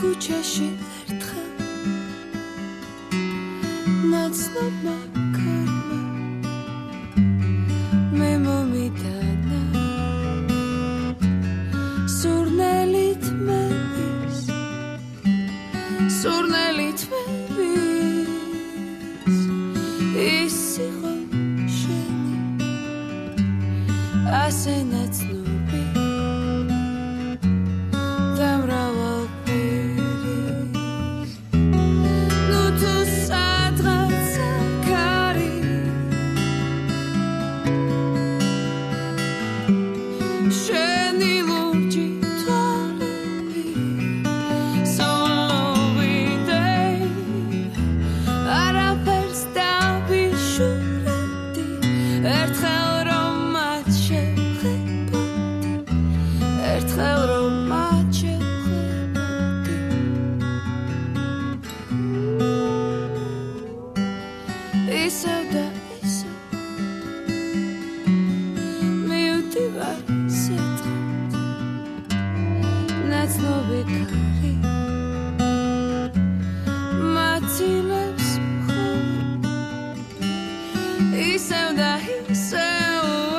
ქუჩაში ერთხელ ნაცნობმა კარმა მე მომიტანა სურნელით მევის სურნელით მევის ის იყო შენი ასე ნაცნობი და მრავალფერი ნუ თუ სადღაცა კარი შენი ლურჯი თვალები სოლოვიდე არაფერს დავიშურებდი ერთხელ რომ მათ შევხედოდი ერთხელ რომ მათ შევხედოდი ისევ და ისევ მივდივარ სიცხით ნაცნობი კარი მაცილებს მხოლოდ ისევ და ისევ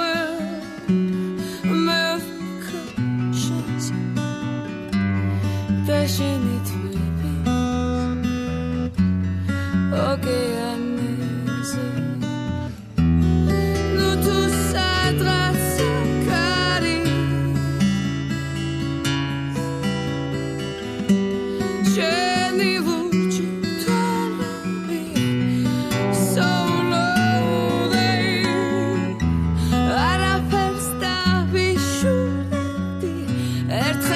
მე ვფიქრობ შენზე და შენი თვეების ოკეანეზე ნუ თუ სადღაცა კარი შენი ლურჯი თვალები სოლოვიდე არაფერს დავიშურებდი ერთხელ